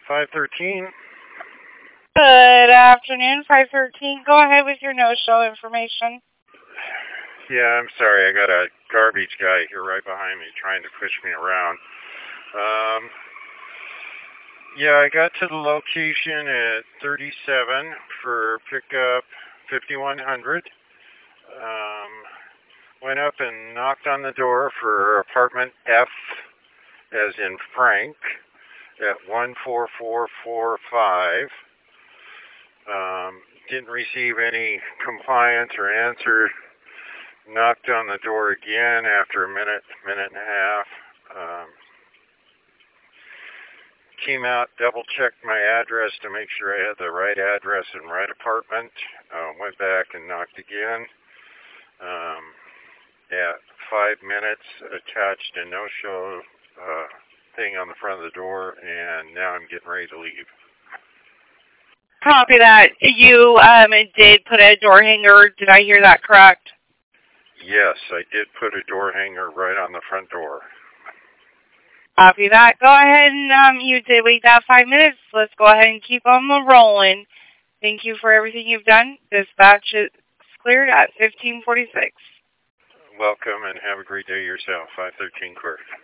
513. Good afternoon, 513. Go ahead with your no-show information. Yeah, I'm sorry. I got a garbage guy here right behind me trying to push me around. Yeah, I got to the location at 37 for pickup 5100. Went up and knocked on the door for apartment F, as in Frank, at 14445. Didn't receive any compliance or answer. Knocked on the door again after a minute and a half. Came out, double-checked my address to make sure I had the right address and right apartment. Went back and knocked again. At 5 minutes, attached a no-show thing on the front of the door, and now I'm getting ready to leave. Copy that. You did put a door hanger. Did I hear that correct? Yes, I did put a door hanger right on the front door. Copy that. Go ahead and you did wait that 5 minutes. Let's go ahead and keep on rolling. Thank you for everything you've done. Dispatch is cleared at 1546. Welcome and have a great day yourself. 513 Quirk.